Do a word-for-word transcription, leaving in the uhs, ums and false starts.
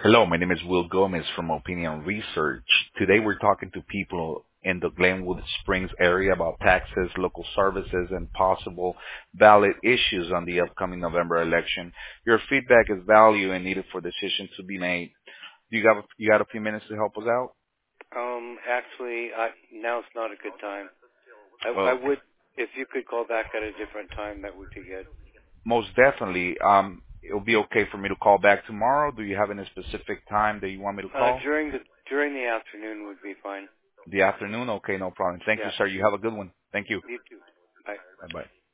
Hello, my name is Will Gomez from Opinion Research. Today we're talking to people in the Glenwood Springs area about taxes, local services, and possible ballot issues on the upcoming November election. Your feedback is valued and needed for decisions to be made. You got you got a few minutes to help us out? Um, actually, I, now's not a good time. I, I Well, would, if you could call back at a different time, that would be good. most definitely. Um, it'll be okay for me to call back tomorrow. Do you have any specific time that you want me to Uh, call? during the during the afternoon would be fine. The afternoon? Okay, no problem. Thank you, Yeah. sir. You have a good one. Thank you. You too. Bye. Bye-bye.